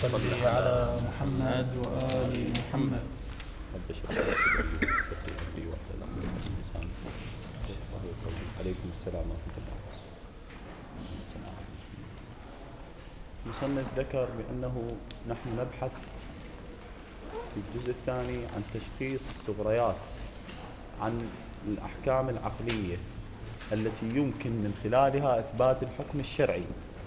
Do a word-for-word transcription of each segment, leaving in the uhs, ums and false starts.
صل على محمد وآل محمد. عليكم السلام ورحمة الله. المصنف ذكر بأنه نحن نبحث في الجزء الثاني عن تشخيص الصغريات، عن الأحكام العقلية التي يمكن من خلالها إثبات الحكم الشرعي.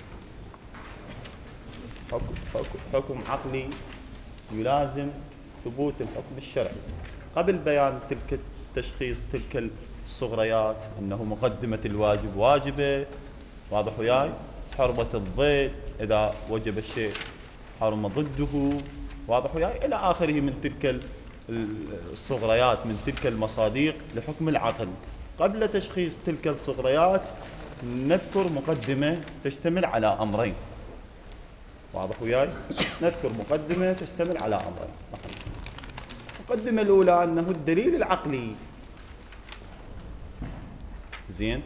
حكم عقلي يلازم ثبوت الحكم الشرعي. قبل بيان تلك التشخيص تلك الصغريات، أنه مقدمة الواجب واجبة، واضح وياي، حرمة الضد إذا وجب الشيء حرم ضده، واضح وياي، إلى آخره من تلك الصغريات، من تلك المصادق لحكم العقل. قبل تشخيص تلك الصغريات نذكر مقدمة تشتمل على أمرين، واضح وياي، نذكر مقدمة تشتمل على أمرين. المقدمة الأولى أنه الدليل العقلي، زين،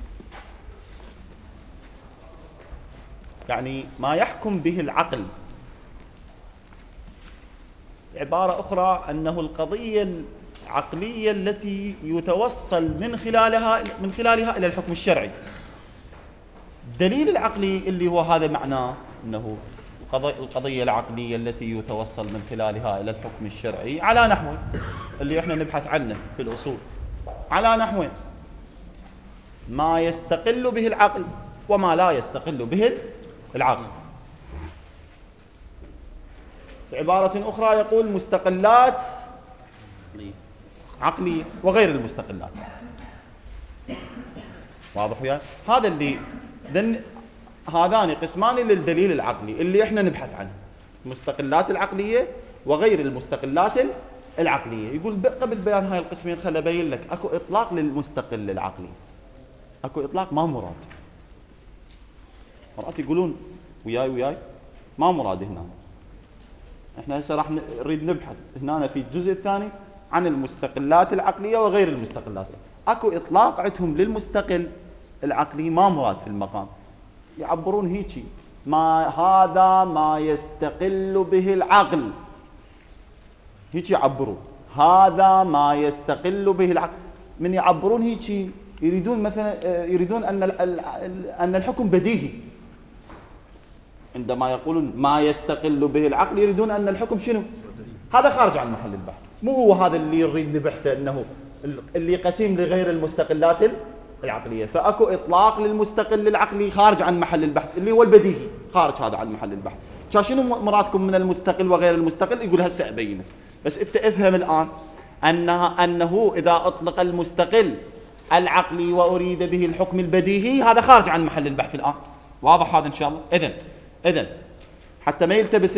يعني ما يحكم به العقل، عبارة أخرى أنه القضية العقلية التي يتوصل من خلالها من خلالها إلى الحكم الشرعي. الدليل العقلي اللي هو هذا معناه أنه القضية العقلية التي يتوصل من خلالها إلى الحكم الشرعي على نحو اللي احنا نبحث عنه في الأصول، على نحو ما يستقل به العقل وما لا يستقل به العقل. بعبارة أخرى يقول مستقلات عقلية وغير المستقلات، واضح وياي؟ هذا اللي دن هذان قسمان للدليل العقلي اللي احنا نبحث عنه، المستقلات العقلية وغير المستقلات العقلية. يقول قبل بيان هاي القسمين خل أبين لك اكو إطلاق للمستقل العقلي، اكو إطلاق ما مراد. مرات يقولون وياي وياي ما مراد هنا. احنا هسه راح نريد نبحث هنا في الجزء الثاني عن المستقلات العقلية وغير المستقلات. اكو إطلاق عندهم للمستقل العقلي ما مراد في المقام، يعبرون هيجي ما هذا ما يستقل به العقل، هيجي يعبرون هذا ما يستقل به العقل. من يعبرون هيجي يريدون مثلا يريدون ان ان الحكم بديهي. عندما يقولون ما يستقل به العقل يريدون ان الحكم شنو؟ هذا خارج عن محل البحث، مو هو هذا اللي يريد نبحثه، انه اللي قسيم لغير المستقلات العقلية. فأكو إطلاق للمستقل العقلي خارج عن محل البحث اللي هو البديهي، خارج هذا عن محل البحث. شنو مرادكم من المستقل وغير المستقل؟ يقول هسه أبينه، بس أنت افهم الآن أنها أنه إذا أطلق المستقل العقلي وأريد به الحكم البديهي هذا خارج عن محل البحث الآن، واضح هذا إن شاء الله؟ إذن إذن حتى ما يلتبس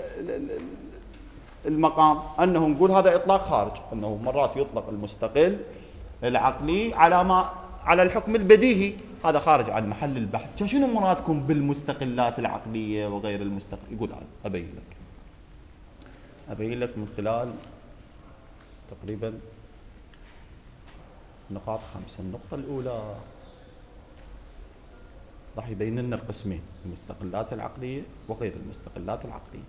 المقام أنه نقول هذا إطلاق خارج، أنه مرات يطلق المستقل العقلي على ما على الحكم البديهي، هذا خارج عن محل البحث. شنو مرادكم بالمستقلات العقلية وغير المستقل؟ يقول هذا أبين لك أبين لك من خلال تقريبا نقاط خمسة. النقطة الأولى راح يبين لنا القسمين، المستقلات العقلية وغير المستقلات العقلية.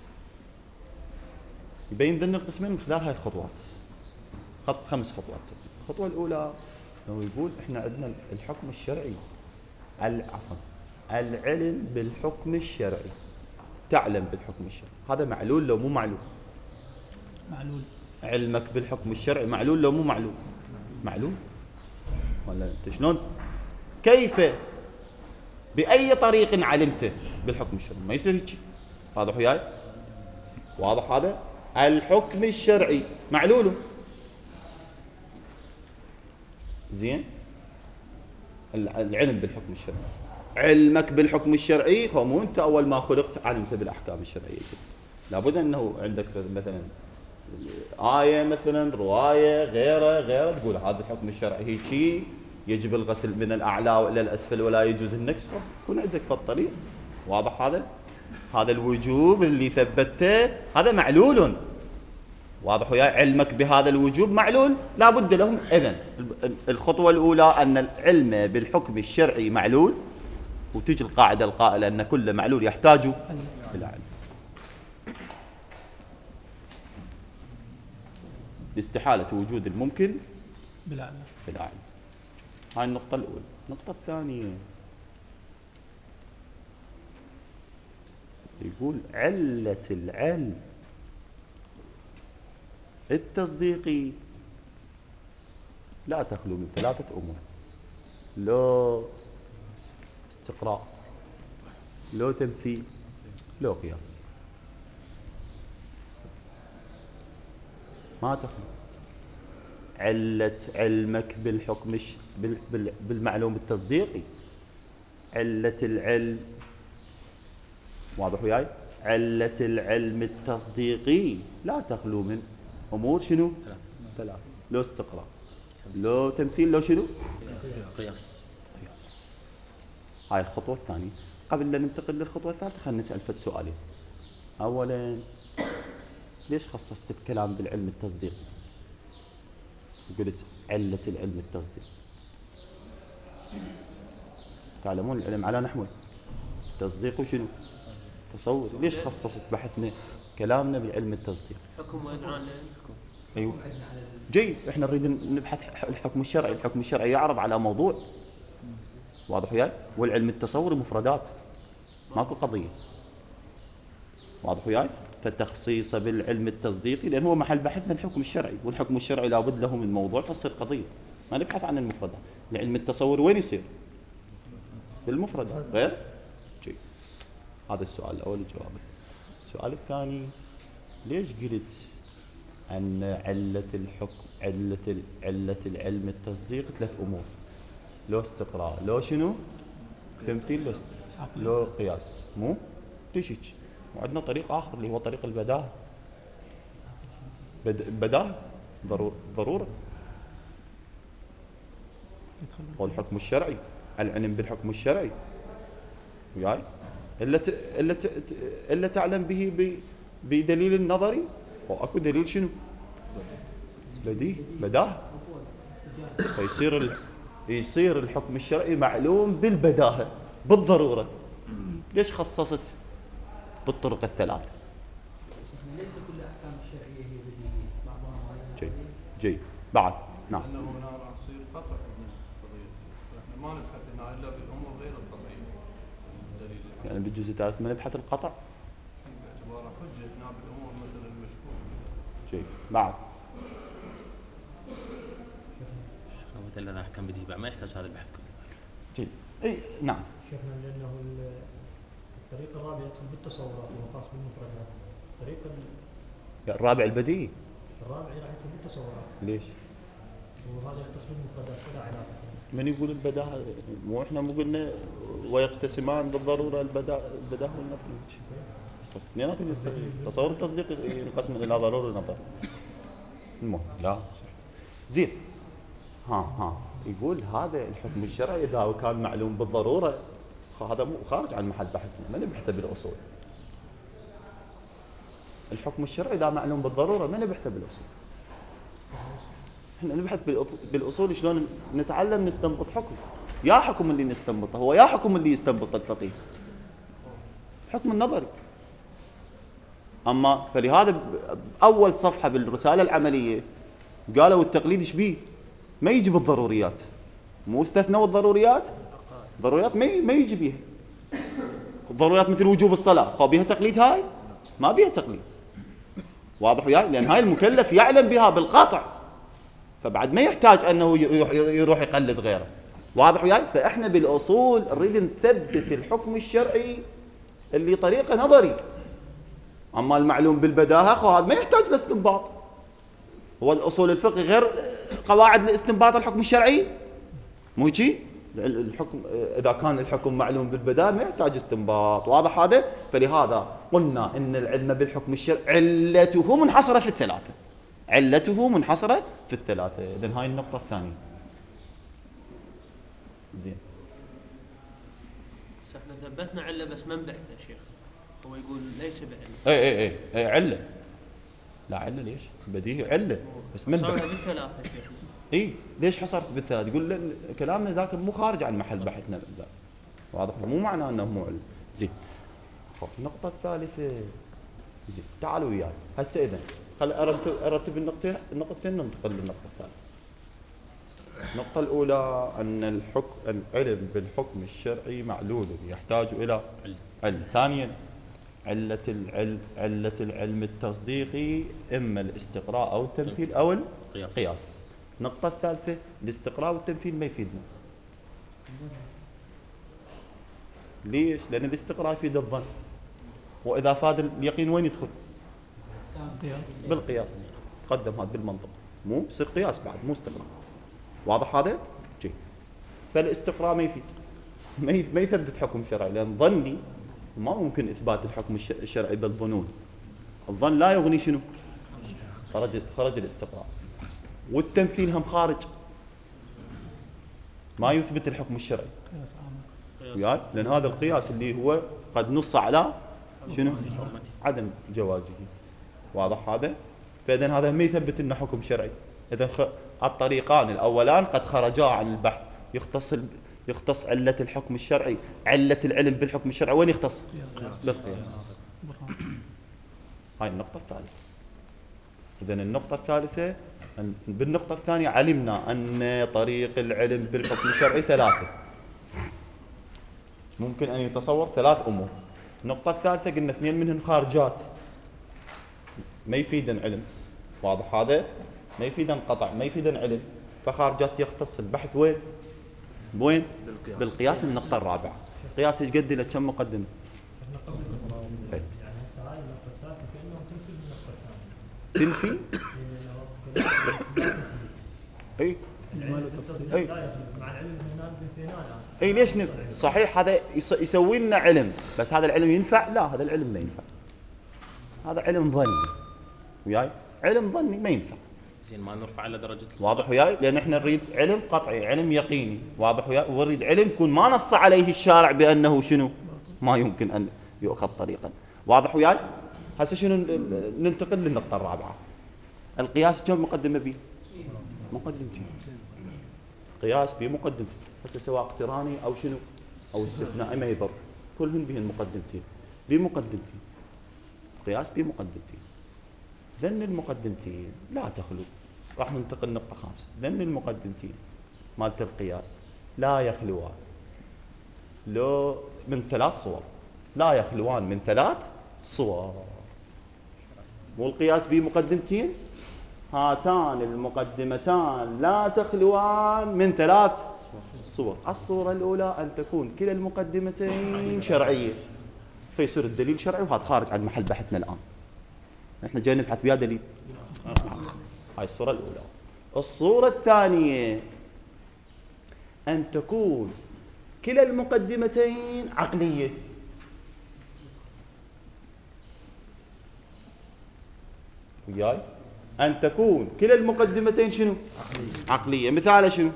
يبين لنا القسمين من خلال هاي الخطوات، خط خمس خطوات. الخطوة الأولى انه يقول احنا عندنا الحكم الشرعي، عفوا العلم بالحكم الشرعي، تعلم بالحكم الشرعي، هذا معلول لو مو معلول؟ معلول. علمك بالحكم الشرعي معلول لو مو معلول؟ معلول. ولا انت شلون كيف باي طريق علمته بالحكم الشرعي؟ ما يصير هيك، واضح وياي؟ واضح هذا؟ الحكم الشرعي معلول، زين، العلم بالحكم الشرعي، علمك بالحكم الشرعي هو مو انت اول ما خلقت علمت بالاحكام الشرعيه، لابد انه عندك مثلا آية مثلا رواية غيره غيره تقول هذا الحكم الشرعي هيك يجب الغسل من الأعلى إلى الأسفل ولا يجوز النكس، يكون عندك في الطريق، واضح هذا؟ هذا الوجوب اللي ثبته هذا معلول، واضح وياي؟ علمك بهذا الوجوب معلول لابد لهم. إذن الخطوة الأولى أن العلم بالحكم الشرعي معلول، وتجي القاعدة القائلة أن كل معلول يحتاج إلى علم. لاستحالة وجود الممكن بالأعلى. بالأعلى. هاي النقطة الأولى. النقطة الثانية يقول علة العلم التصديقي لا تخلو من ثلاثة أمور: لو استقراء، لو تمثيل، لو قياس. ما تخلو. علة علمك بالحكم الش... بال... بال... بالمعلوم التصديقي، علة العلم، واضح وياي؟ علة العلم التصديقي لا تخلو من أمور شنو؟ ثلاثة: لو استقراء، لو تمثيل، لو شنو؟ قياس. هاي الخطوة الثانية. قبل لا ننتقل للخطوة الثالثة خلينا نسأل فد سؤالين. أولا، ليش خصصت الكلام بالعلم التصديقي؟ قلت علة العلم التصديقي. تعلمون العلم على نحوين: تصديق وشنو؟ تصور. ليش خصصت بحثنا كلامنا بالعلم التصديق؟ حكم وإذعان. ايوه جيد. احنا نريد نبحث الحكم الشرعي. الحكم الشرعي يعرض على موضوع، واضح وياي؟ والعلم التصوري مفردات، ماكو قضيه، واضح وياي؟ فالتخصيص بالعلم التصديقي لان هو محل بحثنا الحكم الشرعي، والحكم الشرعي لابد له من موضوع تصير قضيه، ما نبحث عن المفردات. العلم التصوري وين يصير؟ بالمفردات. غير جيد. هذا السؤال الاول جوابه. السؤال الثاني: ليش قلت أن علة الحكم علة علة العلم التصديق ثلاث أمور: لو استقراء، لو شنو؟ تمثيل، لو لو قياس. مو ليش هيك؟ وعندنا طريق آخر اللي هو طريق البداهة. بد... بداهة ضرور... ضرورة. هو الحكم الشرعي، العلم بالحكم الشرعي وياي إلا ت... إلا ت... إلا تعلم به ب... بدليل النظري، واكو دليل شنو؟ بديهي، بداهة. فيصير ال... يصير الحكم الشرعي معلوم بالبداهة بالضرورة. ليش خصصت بالطرق الثلاث؟ ليس كل الاحكام الشرعيه هي بديهيه، بعضها جيد جيد. بعد نعم. لانه هنا راح يصير قطع من القضيه، فاحنا ما نبحث هنا الا بالامور غير القطعيه. الدليل يعني بالجزء الثالث ما نبحث القطع. باعتباره حجه هنا بالامور مثل المشكوك. جيد. بعد مثلا انا احكم بديه بعد ما يحتاج هذا البحث كله. جيد. اي نعم. شيخنا لانه الطريق الرابع يدخل بالتصورات وخاص بالمفردات. الطريق الرابع البديهي. الرابع راح يدخل بالتصورات. ليش؟ وهذا يختص بالمفردات ولا علاقه. من يقول البداهة؟ مو احنا مو قلنا ويقتسمان بالضرورة البداهة البداهة والنظر؟ اثنيناتهم التصور التصديقي ينقسم الى ضروري ونظر. المهم لا زين. ها ها يقول هذا الحكم الشرعي اذا كان معلوم بالضروره هذا مو خارج عن محل بحثنا، ما نبحثه بالاصول. الحكم الشرعي اذا معلوم بالضروره ما نبحثه بالاصول. احنا نبحث بالاصول شلون نتعلم نستنبط حكم. يا حكم اللي نستنبطه هو يا حكم اللي يستنبط الفقيه، حكم النظري. اما فلهذا اول صفحه بالرساله العمليه قالوا التقليد ايش بيه؟ ما يجي بالضروريات، مو استثنوا الضروريات، ضروريات ما ما يجي بيها. الضروريات مثل وجوب الصلاه، هو بيها تقليد؟ هاي ما بيها تقليد، واضح وياي؟ لان هاي المكلف يعلم بها بالقطع، فبعد ما يحتاج انه يروح يقلد غيره، واضح وياي؟ فاحنا بالاصول نريد نثبت الحكم الشرعي اللي طريقه نظري. اما المعلوم بالبداهه هذا ما يحتاج لاستنباط. هو الاصول الفقه غير قواعد لاستنباط الحكم الشرعي، مو هيك؟ الحكم اذا كان الحكم معلوم بالبداهه ما يحتاج استنباط، واضح هذا؟ فلهذا قلنا ان العلم بالحكم الشرعي علته منحصره في الثلاثه، علته منحصره في الثلاثه. اذا هاي النقطه الثانيه. زين. بس احنا ثبتنا عله بس ما نبحث يا شيخ. هو يقول ليس بعله. اي اي اي, أي عله. لا عله ليش؟ بديهي عله بس من حصرها بالثلاثه يا شيخ. اي ليش حصرت بالثلاث؟ يقول كلامنا ذاك مو خارج عن محل بحثنا ذا. واضح؟ مو معناه انه مو علم. زين. خب النقطه الثالثه. زين تعالوا وياي هسه. اذا خل أرتب, أرتب النقطتين النقطتين ننتقل للنقطة الثالثة. النقطة الأولى أن الحكم العلم بالحكم الشرعي معلول يحتاج إلى علم. ثانيا علة العلم علة العلم التصديقي إما الاستقراء أو التمثيل أو القياس. النقطة الثالثة الاستقراء والتمثيل ما يفيدنا. ليش؟ لأن الاستقراء يفيد الظن، وإذا فاد اليقين وين يدخل؟ بالقياس. تقدم هذا بالمنطق، مو يصير قياس بعد مو استقراء. واضح هذا؟ جيد. فالاستقراء ما يفيد، ما يثبت حكم شرعي، لأن ظني ما ممكن إثبات الحكم الشرعي بالظنون. الظن لا يغني شنو؟ خرج خرج الاستقراء. والتمثيل هم خارج، ما يثبت الحكم الشرعي. يعني لأن هذا القياس اللي هو قد نص على شنو؟ عدم جوازه. واضح هذا؟ فإذا هذا ما يثبت إنه حكم شرعي. إذا خ... الطريقان الأولان قد خرجا عن البحث. يختص ال... يختص علة الحكم الشرعي، علة العلم بالحكم الشرعي وين يختص؟ بالقياس. هاي النقطة الثالثة. إذا النقطة الثالثة أن... بالنقطة الثانية علمنا أن طريق العلم بالحكم الشرعي ثلاثة. ممكن أن يتصور ثلاث أمور. النقطة الثالثة قلنا اثنين منهم خارجات ما يفيدن علم. واضح هذا؟ ما يفيدن قطع، ما يفيدن علم. فخارجات يختص البحث وين؟ وين؟ بالقياس. بالقياس. النقطة الرابعة قياس يقدر إلى كم مقدمة؟ يعني هاي النقطة الثالثة كأنه تنفي النقطة الثانية. تنفي؟ اي اي مع العلم هنا بنفيناه. اي ليش نف... صحيح هذا يسوي لنا علم، بس هذا العلم ينفع؟ لا، هذا العلم لا ينفع. هذا علم ظني. وياي؟ علم ظني ما ينفع. زين ما نرفع على درجة. واضح وياي؟ لأن احنا نريد علم قطعي، علم يقيني. واضح وياي؟ ونريد علم يكون ما نص عليه الشارع بأنه شنو؟ ما يمكن أن يؤخذ طريقا. واضح وياي؟ هسه شنو ننتقل للنقطة الرابعة. القياس كم مقدمة به؟ مقدمتين. قياس به مقدمتين. هسه سواء اقتراني أو شنو؟ أو استثنائي ما يضر. كلهن بهن مقدمتين. بمقدمتين. قياس بمقدمتين. ذن المقدمتين لا تخلو. راح ننتقل نقطة خامسة. ذن المقدمتين مالت القياس لا يخلوان لو من ثلاث صور. لا يخلوان من ثلاث صور. والقياس بمقدمتين هاتان المقدمتان لا تخلوان من ثلاث صور. الصورة الأولى أن تكون كلا المقدمتين شرعية، فيصير الدليل شرعي، وهذا خارج عن محل بحثنا الآن. نحن جاي نبحث بها دليل. هاي الصورة الأولى. الصورة الثانية أن تكون كلا المقدمتين عقلية. وياي؟ أن تكون كلا المقدمتين شنو؟ عقلية. عقلية. مثال شنو؟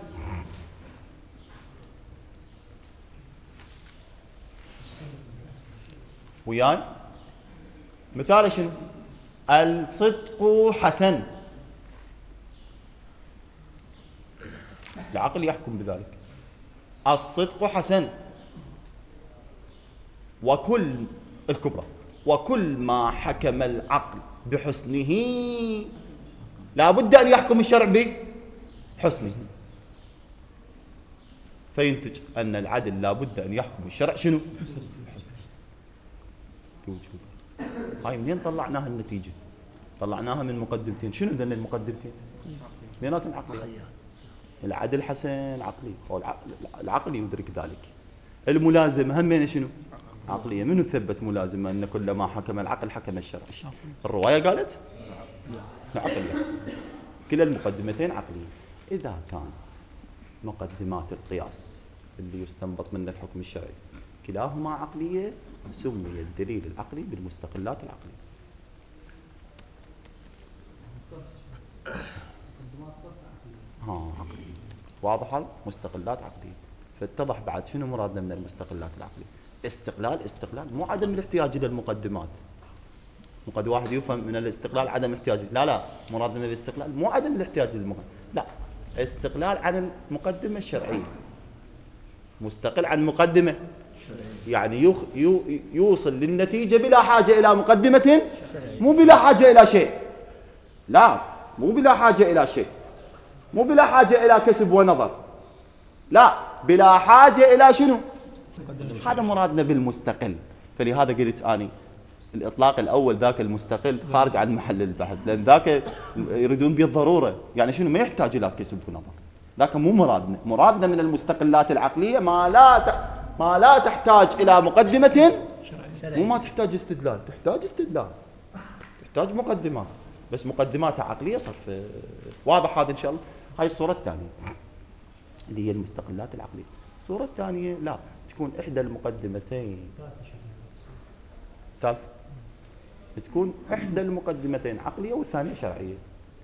وياي؟ مثال شنو؟ الصدق حسن. العقل يحكم بذلك. الصدق حسن. وكل الكبرى وكل ما حكم العقل بحسنه لا بد أن يحكم الشرع بحسنه. فينتج أن العدل لا بد أن يحكم الشرع شنو؟ بحسنه. هاي منين طلعناها النتيجة؟ طلعناها من مقدمتين. شنو ذن المقدمتين؟ اثنيناتهم عقلية. العدل حسن عقلي، أو العقل يدرك ذلك. الملازمة همين شنو؟ عقلية. منو ثبت ملازمة أن كل ما حكم العقل حكم الشرع؟ الرواية قالت؟ العقل. كلا المقدمتين عقلية. إذا كانت مقدمات القياس اللي يستنبط من الحكم الشرعي كلاهما عقلية، سمي الدليل العقلي بالمستقلات العقلية. ها عقلية. واضح هذا؟ مستقلات عقلية. فاتضح بعد شنو مرادنا من المستقلات العقلية. استقلال استقلال مو عدم الاحتياج إلى المقدمات. وقد واحد يفهم من الاستقلال عدم احتياج. لا لا، مرادنا من الاستقلال مو عدم الاحتياج للمقدمة، لا، استقلال عن المقدمة الشرعية. مستقل عن مقدمة يعني يخ يو يوصل للنتيجة بلا حاجة إلى مقدمة، مو بلا حاجة إلى شيء. لا، مو بلا حاجة إلى شيء، مو بلا حاجة إلى كسب ونظر، لا، بلا حاجة إلى شنو؟ هذا مرادنا بالمستقل. فلهذا قلت أني الإطلاق الأول ذاك المستقل خارج عن محل البحث، لأن ذاك يريدون بالضرورة يعني شنو، ما يحتاج إلى كسب ونظر، ذاك مو مرادنا. مرادنا من المستقلات العقلية ما لا ت... ما لا تحتاج إلى مقدمة، مو ما تحتاج استدلال، تحتاج استدلال، تحتاج مقدمات، بس مقدماتها عقلية صرف. واضح هذا إن شاء الله؟ هاي الصورة الثانية اللي هي المستقلات العقلية. الصورة الثانية لا، تكون إحدى المقدمتين ثالث، تكون إحدى المقدمتين عقلية والثانية شرعية.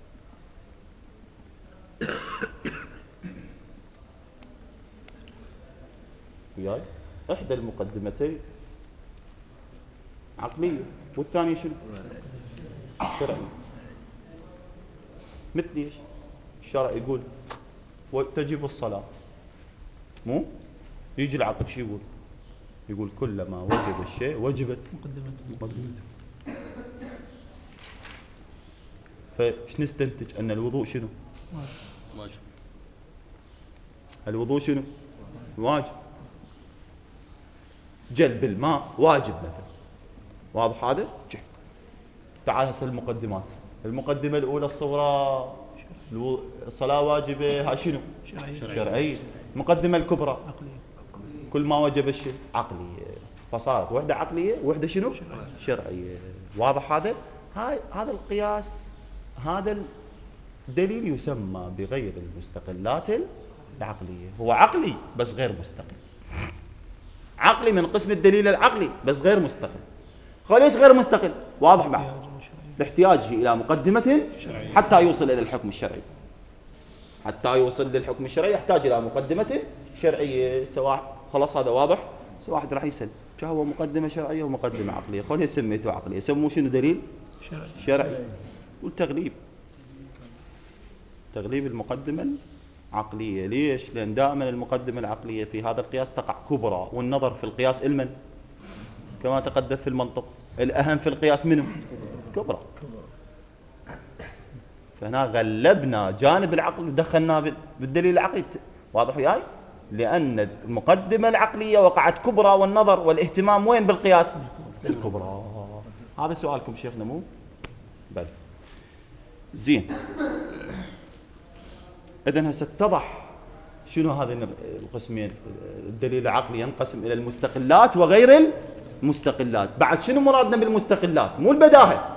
وياي إحدى المقدمتين عقلية والثانية شنو؟ شرعية. مثل ايش؟ الشرع يقول وتجب الصلاة، مو؟ يجي العقل شو يقول؟ يقول كلما وجب الشيء وجبت مقدمته. فايش نستنتج؟ ان الوضوء شنو؟ واجب. الوضوء شنو؟ واجب. جلب الماء واجب مثلا. واضح هذا؟ جي. تعال هسه المقدمات. المقدمة الأولى الصغرى الصلاة واجبة، ها شنو؟ شرعية. شرعية. المقدمة الكبرى عقلية. كل ما وجب الشيء عقلية، فصارت وحدة عقلية وحدة شنو؟ شرعية. شرعية. واضح هذا؟ هاي هذا القياس، هذا الدليل يسمى بغير المستقلات العقلية. هو عقلي بس غير مستقل. عقلي من قسم الدليل العقلي بس غير مستقل. ليش غير مستقل؟ واضح بعد لاحتياجه إلى مقدمة حتى يوصل إلى الحكم الشرعي. حتى يوصل للحكم الشرعي يحتاج إلى مقدمة شرعية. سواء خلاص هذا واضح. سواء واحد راح يسأل هو مقدمة شرعية ومقدمة عقلية، خليه سميته عقلية، سموه شنو؟ دليل شرعي. شرعي. والتغليب تغليب المقدمة العقلية. ليش؟ لأن دائما المقدمة العقلية في هذا القياس تقع كبرى، والنظر في القياس المن كما تقدم في المنطق. الأهم في القياس منه كبرى. فهنا غلبنا جانب العقل ودخلنا بالدليل العقلي. واضح وياي؟ لأن المقدمة العقلية وقعت كبرى، والنظر والاهتمام وين؟ بالقياس الكبرى. هذا سؤالكم شيخنا مو؟ بل زين. إذن هسه اتضح شنو هذا القسمين. الدليل العقلي ينقسم إلى المستقلات وغير المستقلات. بعد شنو مرادنا بالمستقلات؟ مو البداهة.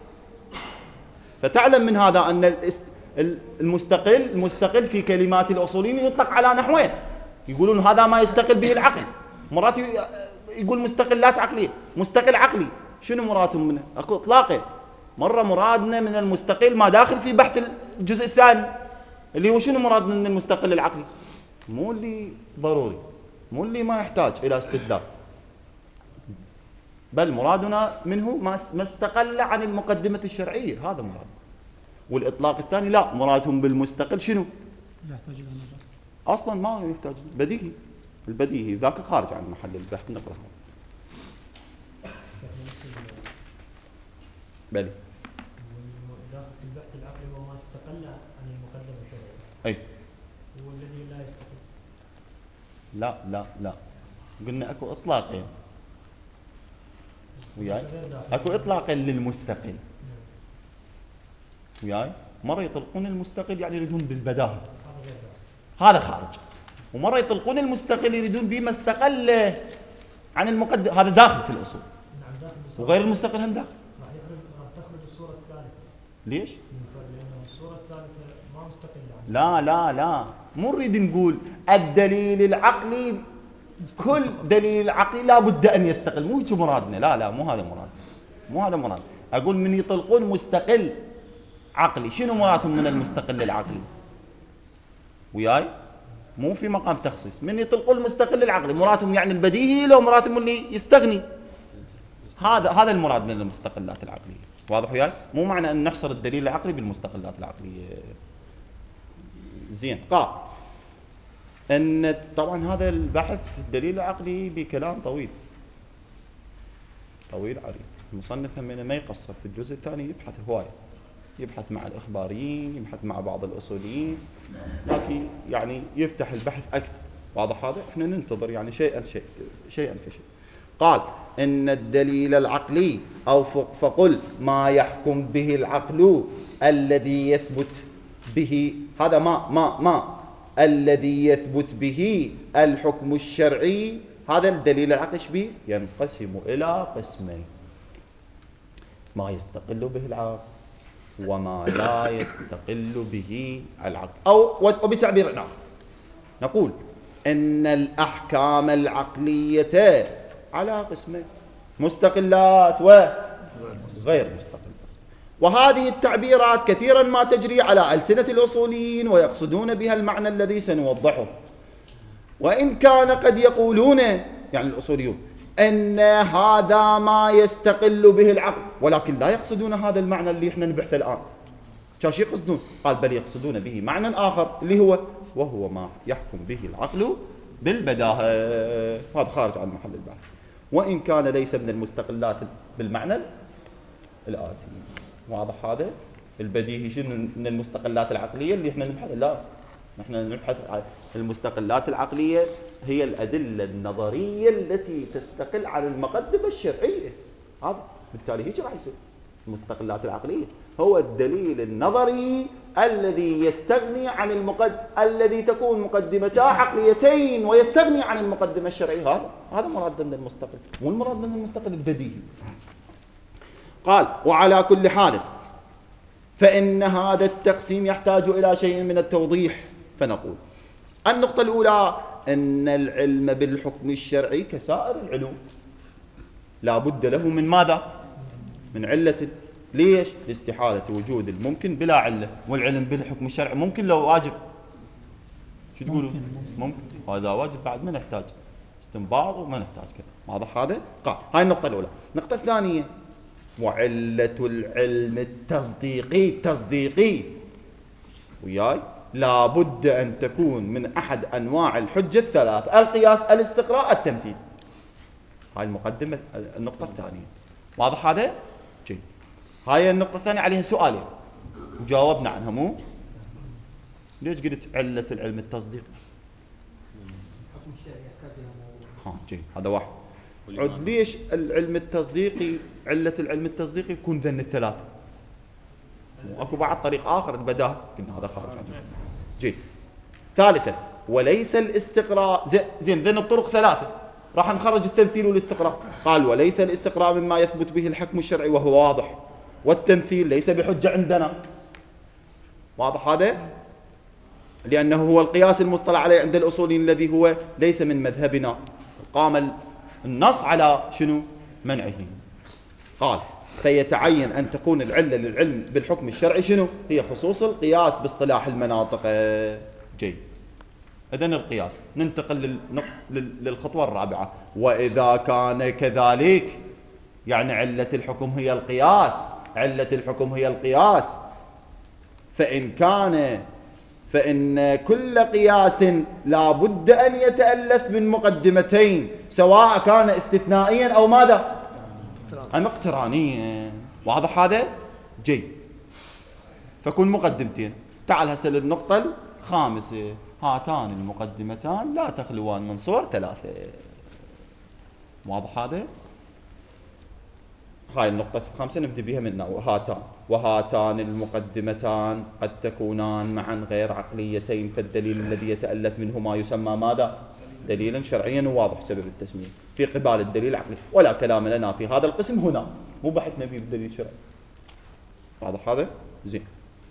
فتعلم من هذا أن المستقل المستقل في كلمات الأصوليين يطلق على نحوين. يقولون هذا ما يستقل به العقل، مرات يقول مستقلات عقلية. مستقل عقلي شنو مرادهم منه؟ اكو اطلاقين. مرة مرادنا من المستقل ما داخل في بحث الجزء الثاني اللي هو شنو مرادنا من المستقل العقلي؟ مو اللي ضروري، مو اللي ما يحتاج إلى استدلال، بل مرادنا منه ما استقل عن المقدمة الشرعية. هذا مراد. والإطلاق الثاني لا، مرادهم بالمستقل شنو؟ يحتاج إلى نظر. أصلا ما يحتاج، بديهي. البديهي ذاك خارج عن محل البحث. نقرأ بلي داخل البحث العقلي وما استقل عن المقدمة الشرعية. أي هو الذي لا يستقل. لا لا لا، قلنا أكو إطلاقين وياي. أكو إطلاقين للمستقل وياي. مرة يطلقون المستقل يعني يريدون بالبداهة، هذا خارج. ومرة يطلقون المستقل يريدون بما استقل عن المقدم، هذا داخل في الأصول. وغير المستقل هم داخل. تخرج الصورة الثالثة. ليش؟ لأن الصورة الثالثة ما مستقلة. لا لا لا، مو نريد نقول الدليل العقلي كل دليل عقلي لا بد أن يستقل، مو هيك مرادنا. لا لا، مو هذا مراد، مو هذا مراد. أقول من يطلقون مستقل عقلي شنو مرادهم من المستقل العقلي؟ وياي؟ مو في مقام تخصيص. من يطلقون المستقل العقلي مرادهم يعني البديهي، لو مرادهم اللي يستغني. هذا هذا المراد من المستقلات العقلية. واضح وياي؟ مو معنى أن نحصر الدليل العقلي بالمستقلات العقلية. زين. قال أن طبعا هذا البحث في الدليل العقلي بكلام طويل طويل عريض. المصنف همينه ما يقصر في الجزء الثاني، يبحث هواية. يبحث مع الإخباريين، يبحث مع بعض الأصوليين، لكن يعني يفتح البحث أكثر. واضح هذا؟ احنا ننتظر يعني شيئا شيء شيئا فشيء. قال إن الدليل العقلي أو فقل ما يحكم به العقل الذي يثبت به، هذا ما ما ما الذي يثبت به الحكم الشرعي، هذا الدليل العقلي به ينقسم إلى قسمين: ما يستقل به العقل وما لا يستقل به العقل. أو وبتعبير آخر نقول إن الأحكام العقلية على قسمين: مستقلات وغير مستقلات. وهذه التعبيرات كثيرا ما تجري على ألسنة الأصوليين ويقصدون بها المعنى الذي سنوضحه، وإن كان قد يقولون يعني الأصوليون أن هذا ما يستقل به العقل، ولكن لا يقصدون هذا المعنى اللي احنا نبحثه الآن. شو يقصدون؟ قال بل يقصدون به معنى آخر اللي هو وهو ما يحكم به العقل بالبداهة. هذا خارج عن محل البحث، وإن كان ليس من المستقلات بالمعنى الآتي. واضح هذا؟ البديهي شنو من المستقلات العقلية اللي احنا نبحث؟ لا، نحن نبحث عن المستقلات العقلية هي الأدلة النظرية التي تستقل عن المقدمة الشرعية. هذا بالتالي هيك راح يصير. المستقلات العقلية هو الدليل النظري الذي يستغني عن المقد الذي تكون مقدمتا عقليتين ويستغني عن المقدمة الشرعية. هذا هذا مراد من المستقل، مو المراد من المستقل البديهي. قال وعلى كل حال فإن هذا التقسيم يحتاج إلى شيء من التوضيح، فنقول النقطة الأولى أن العلم بالحكم الشرعي كسائر العلوم لا بد له من ماذا؟ من علة. ليش؟ لاستحالة وجود الممكن بلا علة، والعلم بالحكم الشرعي ممكن لو واجب. شو تقولوا؟ ممكن. وإذا واجب بعد ما نحتاج استنباط وما نحتاج كذا. واضح هذا؟ قال هاي النقطة الأولى. النقطة الثانية وعلة العلم التصديقي التصديقي وياي لا بد أن تكون من أحد أنواع الحجة الثلاث: القياس، الاستقراء، التمثيل. هاي المقدمة النقطة الثانية. واضح هذا؟ جيد. هاي النقطة الثانية عليها سؤالين وجاوبنا عنها، مو؟ ليش قلت علة العلم التصديقي؟ الحكم الشرعي يحتاج إلى موضوع. ها جيد، هذا واحد. عد ليش العلم التصديقي علة العلم التصديقي يكون ذن الثلاثة؟ واكو بعد طريق آخر البداهة، قلنا هذا خارج عنه. جيد. ثالثا وليس الاستقراء زين ذن الطرق ثلاثة، راح نخرج التمثيل والاستقراء. قال وليس الاستقراء مما يثبت به الحكم الشرعي وهو واضح، والتمثيل ليس بحجة عندنا. واضح هذا؟ لأنه هو القياس المصطلح عليه عند الأصوليين الذي هو ليس من مذهبنا، قام النص على شنو؟ منعه. قال فيتعين أن تكون العلة للعلم بالحكم الشرعي شنو؟ هي خصوص القياس باصطلاح المناطق. جيد. إذن القياس. ننتقل للخطوة الرابعة. وإذا كان كذلك يعني علة الحكم هي القياس، علة الحكم هي القياس، فإن كان فإن كل قياس لا بد أن يتألف من مقدمتين، سواء كان استثنائيا أو ماذا؟ أم اقترانيا. واضح هذا؟ جيد. فكن مقدمتين. تعال هسه للنقطة الخامسة. هاتان المقدمتان لا تخلوان من صور ثلاثة. واضح هذا؟ هاي النقطة الخامسة نبدأ بها من هاتان. وهاتان المقدمتان قد تكونان معا غير عقليتين، فالدليل الذي يتألف منهما يسمى ماذا؟ دليلا شرعيا، وواضح سبب التسمية في قبال الدليل العقلي، ولا كلام لنا في هذا القسم هنا، مو بحثنا به بالدليل الشرعي. واضح هذا؟ زين.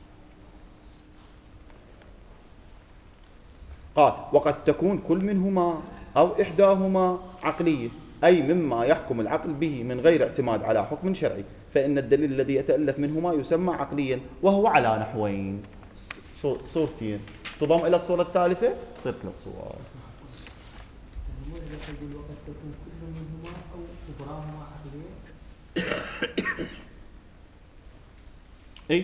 قال وقد تكون كل منهما أو إحداهما عقلية، أي مما يحكم العقل به من غير اعتماد على حكم شرعي، فإن الدليل الذي يتألف منهما يسمى عقليا، وهو على نحوين صورتين. تضم إلى الصورة الثالثة صرت للصور. وقد تكون كل منهما أو إبراهما عقلية. أي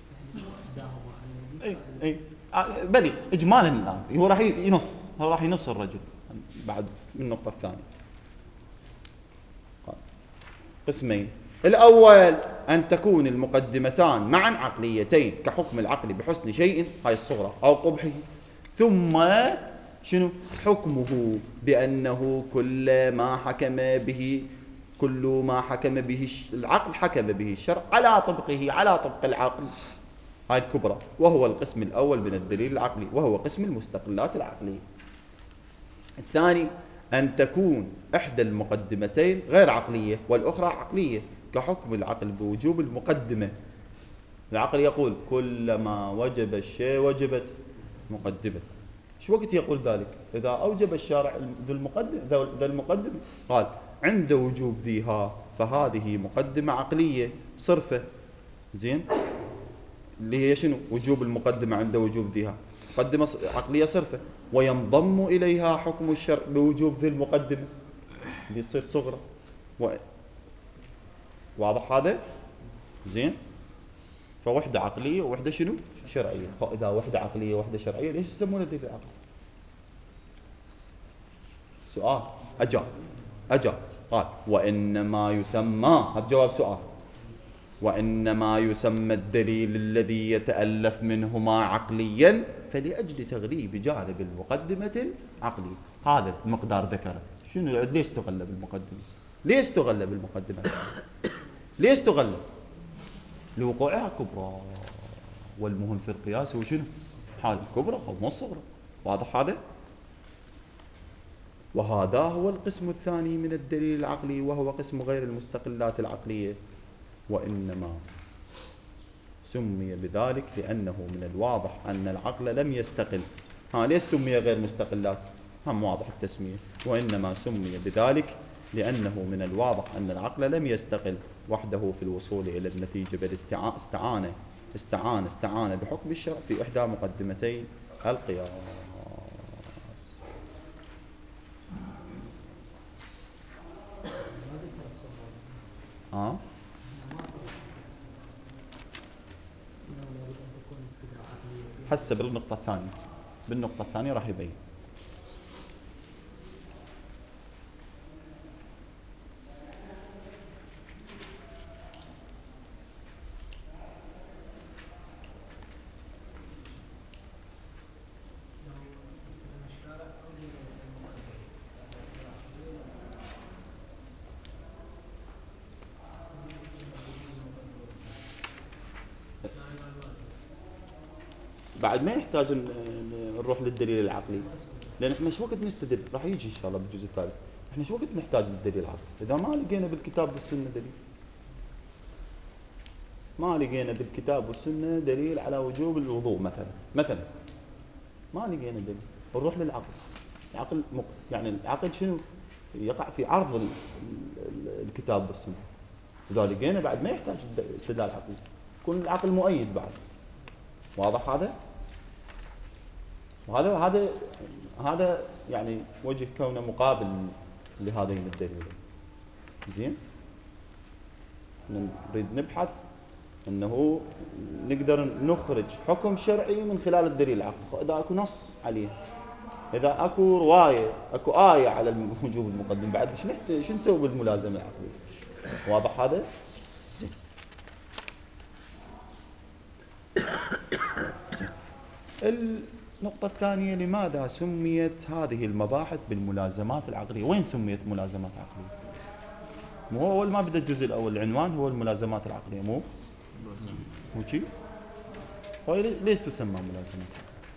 أي أي بلي إجمالا الآن هو راح ينص هو راح ينص الرجل بعد من النقطة الثانية. قسمين: الأول أن تكون المقدمتان معا عقليتين كحكم العقل بحسن شيء هاي الصغرى أو قبحه، ثم شنو حكمه بأنه كل ما حكم به كل ما حكم به العقل حكم به الشرع على طبقه على طبق العقل. هاي الكبرى، وهو القسم الأول من الدليل العقلي، وهو قسم المستقلات العقلية. الثاني أن تكون إحدى المقدمتين غير عقلية والأخرى عقلية كحكم العقل بوجوب المقدمة. العقل يقول كلما وجب الشيء وجبت مقدمة. شو وقت يقول ذلك؟ إذا أوجب الشارع ذو المقدم ذو المقدم قال عند وجوب ذيها فهذه مقدمة عقلية صرفة، زين، اللي هي شنو؟ وجوب المقدمة عند وجوب ذيها، مقدمة عقلية صرفة، وينضم إليها حكم الشرع بوجوب ذي المقدمة اللي تصير صغرى. و... واضح هذا؟ زين. فوحدة عقلية ووحدة شنو؟ شرعية. إذا وحدة عقلية ووحدة شرعية ليش يسمونها دليل العقل؟ سؤال. أجاب أجاب قال وإنما يسمى، هذا جواب سؤال، وإنما يسمى الدليل الذي يتألف منهما عقليا فلأجل تغليب جانب المقدمة العقلية. هذا المقدار ذكره. شنو ليش تغلب المقدمة؟ ليش تغلب المقدمة؟ ليش تغلب؟ لوقوعها كبرى، والمهم في القياس هو شنو؟ حال الكبرى مو الصغرى. واضح هذا؟ وهذا هو القسم الثاني من الدليل العقلي، وهو قسم غير المستقلات العقلية. وإنما سمي بذلك لأنه من الواضح أن العقل لم يستقل. ها ليش سمي غير مستقلات؟ هم واضح التسمية. وإنما سمي بذلك لأنه من الواضح أن العقل لم يستقل وحده في الوصول إلى النتيجة، بل استعان استعان استعان بحكم الشرع في إحدى مقدمتي القياس. ها؟ هسه بالنقطة الثانية، بالنقطة الثانية راح يبين. بعد ما يحتاج نروح للدليل العقلي، لأن احنا شو وقت نستدل، راح يجي إن شاء الله بالجزء الثالث. احنا شو وقت نحتاج للدليل العقلي؟ إذا ما لقينا بالكتاب والسنة دليل، ما لقينا بالكتاب والسنة دليل على وجوب الوضوء مثلا مثلا ما لقينا دليل، نروح للعقل. العقل مق... يعني العقل شنو؟ يقع في عرض الكتاب والسنة. إذا لقينا بعد ما يحتاج استدلال عقلي، يكون العقل مؤيد بعد. واضح هذا؟ وهذا هذا هذا يعني وجه كونه مقابل لهذين الدليلين. زين؟ نريد نبحث انه نقدر نخرج حكم شرعي من خلال الدليل العقلي، اذا اكو نص عليه، اذا اكو روايه، اكو ايه على وجوب المقدم، بعد شنو شو نسوي بالملازمه العقليه؟ واضح هذا؟ زين. النقطة الثانية، لماذا سميت هذه المباحث بالملازمات العقلية؟ وين سميت ملازمات عقلية؟ مو هو أول ما بدأ الجزء الأول العنوان هو الملازمات العقلية، مو مو شيء؟ هو ليش تسمى ملازمات؟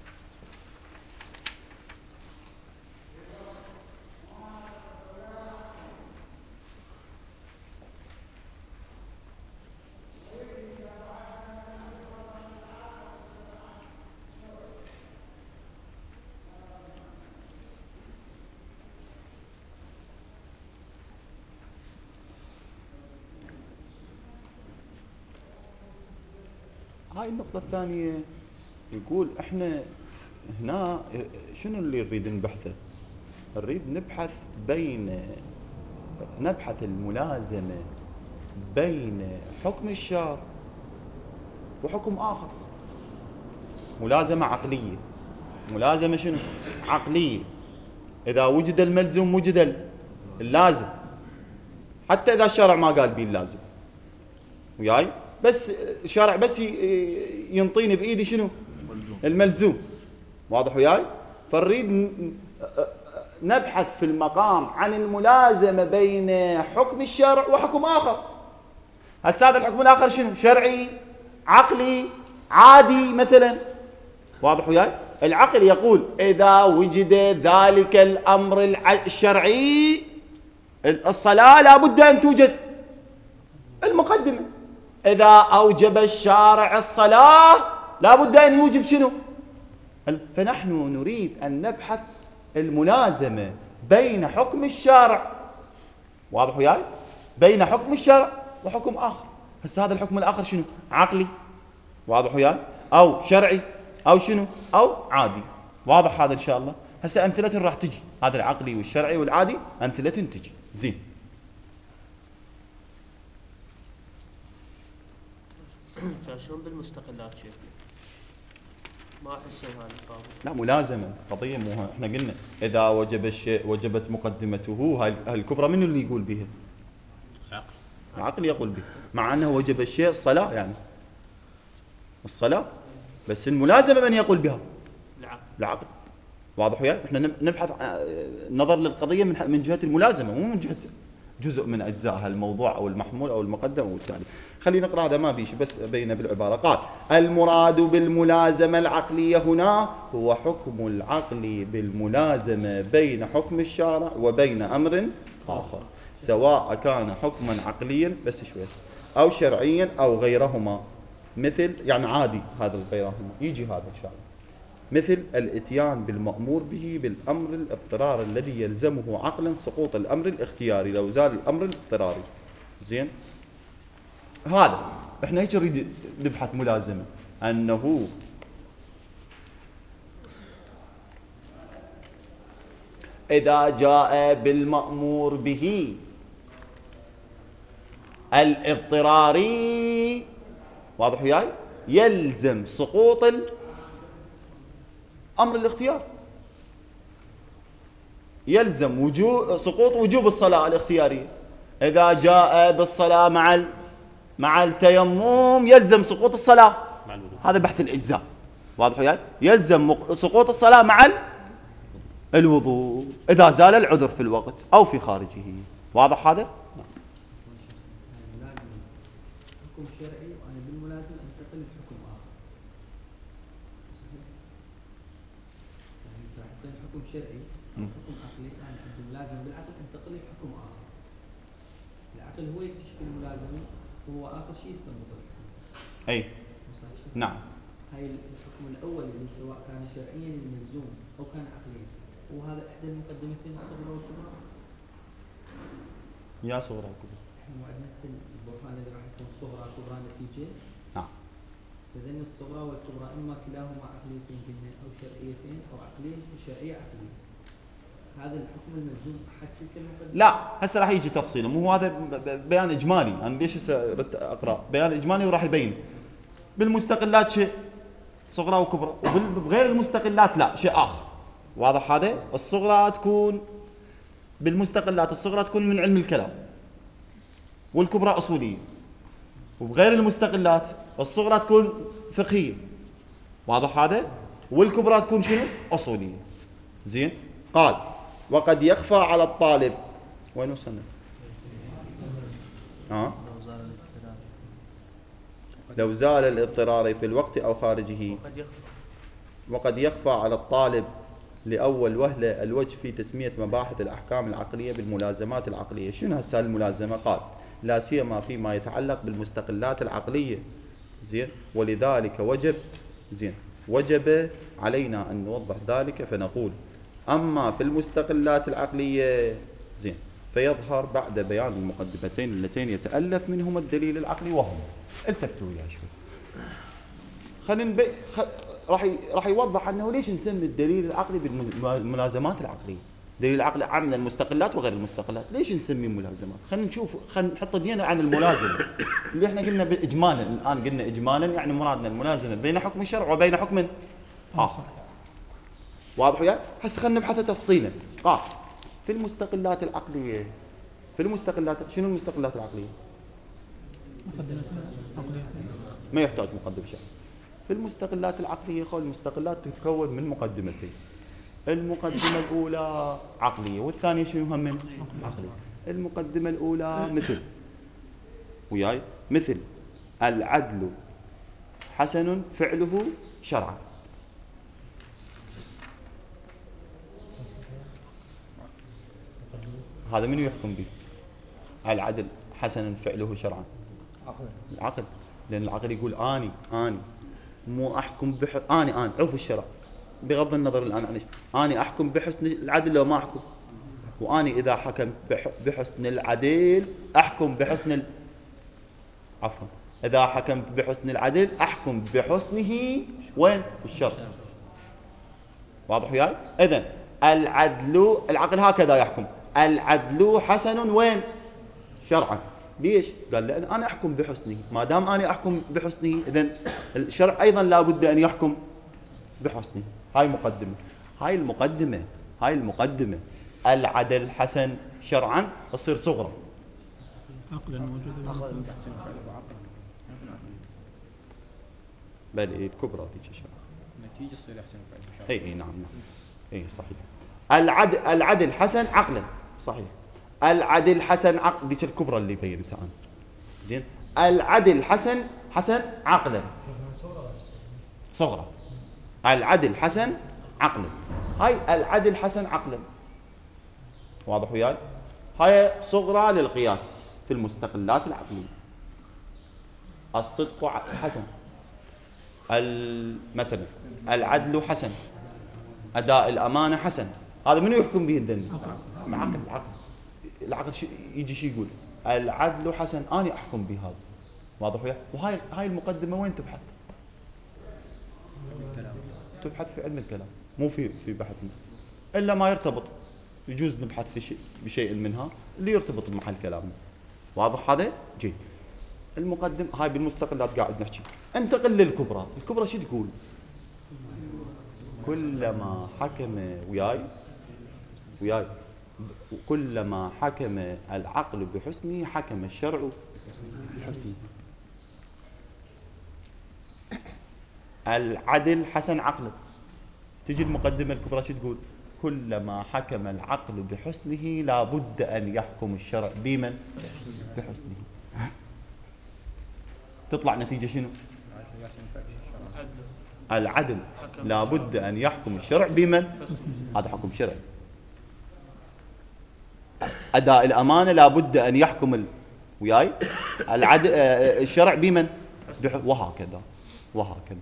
هاي النقطة الثانية، يقول احنا هنا شنو اللي نريد نبحثه؟ نريد نبحث بين نبحث الملازمة بين حكم الشارع وحكم آخر. ملازمة عقلية، ملازمة شنو؟ عقلية. إذا وجد الملزوم وجد اللازم، حتى إذا الشارع ما قال به اللازم. وياي؟ بس الشارع بس ينطيني بايدي شنو؟ الملزوم. واضح وياي؟ فنريد نبحث في المقام عن الملازمة بين حكم الشرع وحكم آخر. هسه هذا الحكم الآخر شنو؟ شرعي، عقلي، عادي مثلا. واضح وياي؟ العقل يقول إذا وجد ذلك الأمر الشرعي الصلاة لا بد أن توجد المقدمة. إذا أوجب الشارع الصلاة لا بد أن يوجب شنو؟ فنحن نريد أن نبحث الملازمة بين حكم الشارع، واضح وياي؟ بين حكم الشرع وحكم آخر. هسه هذا الحكم الآخر شنو؟ عقلي، واضح وياي؟ أو شرعي، أو شنو؟ أو عادي. واضح هذا إن شاء الله. هسه أمثلة راح تجي، هذا العقلي والشرعي والعادي أمثلة تجي. زين. شلون بالمستقلات شيخ؟ ما احس هذا القانون. لا ملازمه قضيه، مو احنا قلنا اذا وجب الشيء وجبت مقدمته. هاي الكبرى من اللي يقول بها؟ العقل. العقل يقول به، مع انه وجب الشيء الصلاه، يعني الصلاه، بس الملازمه من يقول بها؟ العقل. العقل. واضح وياي؟ احنا نبحث نظر للقضيه من من جهه الملازمه، مو من جهه جزء من اجزاء الموضوع او المحمول او المقدم او التالي. خلينا نقرا هذا ما بيش، بس بين بالعباره. قال المراد بالملازمه العقليه هنا هو حكم العقل بالملازمه بين حكم الشارع وبين امر اخر، سواء كان حكما عقليا بس شويه او شرعيا او غيرهما، مثل يعني عادي هذا الغيرهما يجي هذا ان شاء الله، مثل الاتيان بالمأمور به بالامر الاضطرار الذي يلزمه عقلا سقوط الامر الاختياري لو زال الامر الاضطراري. زين، هذا احنا هيك نريد نبحث ملازمه، انه اذا جاء بالمأمور به الاضطراري، واضح وياي؟ يلزم سقوط امر الاختيار، يلزم وجوب سقوط وجوب الصلاه الاختياريه. اذا جاء بالصلاه مع ال... مع التيمم يلزم سقوط الصلاه، هذا بحث الاجزاء. واضح وياي؟ يلزم سقوط الصلاه مع الوضوء اذا زال العذر في الوقت او في خارجه. واضح هذا؟ حكم شرعي وانا بالملازم انتقل لحكم اخر. يعني اذا حطيت حكم شرعي او حكم عقلي انا بالملازم بالعقل انتقل لحكم اخر. العقل هو يكتشف الملازمه وهو اخر شيء يستنبط الحكم. اي نعم. هاي الحكم الاول اللي سواء كان شرعيا الملزوم او كان عقليا، وهذا احدى المقدمتين الصغرى والكبرى. يا صغرى وكبرى. احنا مو عندنا هسه البرهان اللي راح يكون صغرى كبرى نتيجه. نعم. فذن الصغرى والكبرى اما كلاهما عقليتين قلنا او شرعيتين او عقليه وشرعيه عقليه. هذا الحكم الملزوم احد تلك المقدمات؟ لا هسه راح يجي تفصيله، مو هذا بيان اجمالي. انا ليش هسه اقرا بيان اجمالي وراح يبين بالمستقلات شيء صغرى وكبرى، وبغير المستقلات لا شيء اخر. واضح هذا؟ الصغرى تكون بالمستقلات، الصغرى تكون من علم الكلام والكبرى اصوليه، وبغير المستقلات الصغرى تكون فقهيه. واضح هذا؟ والكبرى تكون شنو؟ اصوليه. زين. قال وقد يخفى على الطالب، وين وصلنا؟ ها؟ لو زال الاضطرار في الوقت او خارجه. وقد يخفى على الطالب لأول وهلة الوجه في تسمية مباحث الأحكام العقلية بالملازمات العقلية. شنو هسه الملازمة؟ قال لا سيما فيما يتعلق بالمستقلات العقلية. زين. ولذلك وجب زين وجب علينا أن نوضح ذلك فنقول أما في المستقلات العقلية زين فيظهر بعد بيان المقدمتين اللتين يتألف منهما الدليل العقلي، وهم التفتوا ويا شوي. خلينا نبي خ... راح ي... راح يوضح انه ليش نسمي الدليل العقلي بالملازمات العقليه. الدليل العقلي عام من المستقلات وغير المستقلات، ليش نسميه ملازمات؟ خلينا نشوف، خلينا نحط ايدينا عن الملازمه اللي احنا قلنا اجمالا. الان قلنا اجمالا يعني مرادنا الملازمه بين حكم الشرع وبين حكم اخر. واضح وياي؟ هسه خلينا نبحث تفصيلا. قال في المستقلات العقليه، في المستقلات شنو المستقلات العقليه؟ مقدمتنا عقلية. ما يحتاج مقدمة شرعي. في المستقلات العقلية خل المستقلات تتكون من مقدمتين. المقدمة الأولى عقلية والثانية شنو هم من عقلية. المقدمة الأولى مثل وياي مثل العدل حسن فعله شرعا. هذا من يحكم به؟ العدل حسن فعله شرعا العقل، لأن العقل يقول آني آني مو أحكم بح آني آني عرف الشرع بغض النظر الآن عن آني أحكم بحسن العدل لو ما أحكم، وآني إذا حكم بحسن العدل أحكم بحسن ال... عفوا إذا حكم بحسن العدل أحكم بحسنه وين في الشرع. واضح وياي؟ إذن العدل العقل هكذا يحكم العدل حسن وين شرعا. ليش؟ قال لأن أنا أحكم بحسنه، ما دام أنا أحكم بحسنه إذن الشرع أيضا لا بد أن يحكم بحسنه. هاي مقدمة هاي المقدمة هاي المقدمة العدل حسن شرعا تصير صغرى عقلا موجودة بل إيه الكبرى تيجي شرعا نتيجة تصير أحسن فعل. اي اي نعم نعم اي صحيح. العدل العدل حسن عقلا صحيح. العدل حسن عقل ديك الكبرى اللي بينتها انا زين. العدل حسن حسن عقلا صغرى. العدل حسن عقلا هاي العدل حسن عقلا. واضح وياي؟ هاي صغرى للقياس في المستقلات العقلية. الصدق حسن مثلا العدل حسن أداء الأمانة حسن. هذا منو يحكم به الدنيا؟ العقل. العقل العقل يجي شي يقول العدل حسن أنا أحكم به هذا. واضح وياي؟ وهاي هاي المقدمة وين تبحث؟ تبحث في علم الكلام مو في في بحثنا إلا ما يرتبط. يجوز نبحث في شيء بشيء منها اللي يرتبط بمحل كلامنا. واضح هذا؟ جيد. المقدم هاي بالمستقلات قاعد نحكي. انتقل للكبرى. الكبرى شو تقول؟ كلما حكم وياي وياي كلما حكم العقل بحسنه حكم الشرع بحسنه. العدل حسن عقله. تجي المقدمة الكبرى شو تقول؟ كلما حكم العقل بحسنه لا بد أن يحكم الشرع بمن؟ بحسنه. تطلع نتيجة شنو؟ العدل لا بد أن يحكم الشرع بمن؟ هذا حكم شرعي. أداء الأمانة لا بد أن يحكم ال... وياي العدل الشرع بمن؟ وهكذا وهكذا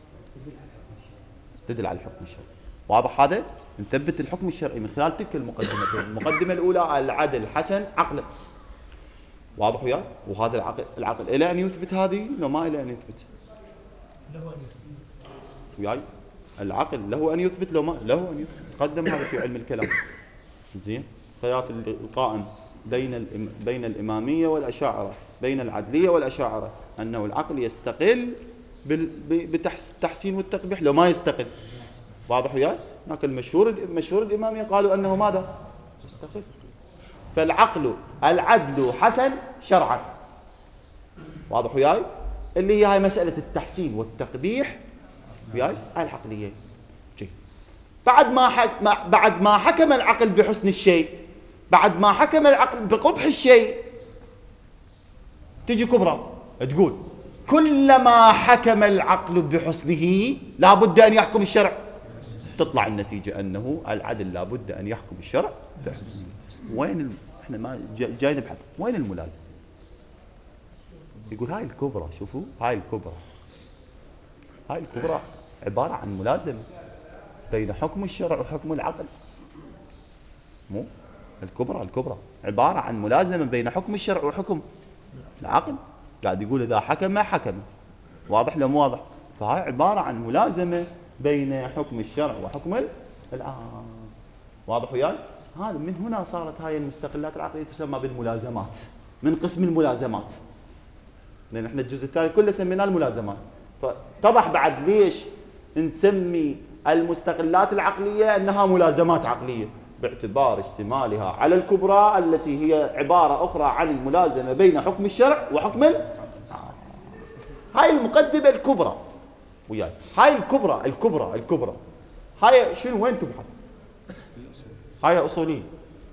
استدل على الحكم الشرعي. واضح هذا؟ نثبت الحكم الشرعي من خلال تلك المقدمتين. المقدمة الأولى العدل حسن عقلا. واضح وياي؟ وهذا العقل العقل إلى أن يثبت هذه لو ما إلى أن يثبت وياي العقل له أن يثبت لو ما له أن يثبت. قدم هذا في علم الكلام زين. خلاف القائم بين الإم... بين الإمامية والأشاعرة بين العدلية والأشاعرة أنه العقل يستقل بال... بالتحسين والتقبيح لو ما يستقل. واضح وياي؟ هناك المشهور مشهور الإمامية قالوا أنه ماذا؟ يستقل. فالعقل العدل حسن شرعا. واضح وياي؟ اللي هي هاي مسألة التحسين والتقبيح وياي هاي العقلية. جيد. بعد ما حك... ما... بعد ما حكم العقل بحسن الشيء بعد ما حكم العقل بقبح الشيء تجي كبرى تقول كلما حكم العقل بحسنه لا بد أن يحكم الشرع. تطلع النتيجة أنه العدل لا بد أن يحكم الشرع بحسنه. وين الم... احنا ما جاي نبحث وين الملازم؟ يقول هاي الكبرى. شوفوا هاي الكبرى هاي الكبرى عبارة عن ملازمة بين حكم الشرع وحكم العقل. مو الكبرى الكبرى عبارة عن ملازمة بين حكم الشرع وحكم العقل. قاعد يقول إذا حكم حكم. واضح لو مو واضح؟ فهاي عبارة عن ملازمة بين حكم الشرع وحكم العقل. واضح وياي؟ هذا من هنا صارت هاي المستقلات العقلية تسمى بالملازمات من قسم الملازمات. لأن احنا الجزء الثاني كله سميناه الملازمات. فاتضح بعد ليش نسمي المستقلات العقلية أنها ملازمات عقلية باعتبار اشتمالها على الكبرى التي هي عبارة أخرى عن الملازمة بين حكم الشرع وحكم هاي المقدمة الكبرى وياي، هاي الكبرى الكبرى الكبرى هاي شنو وين تبحث؟ هاي أصولية.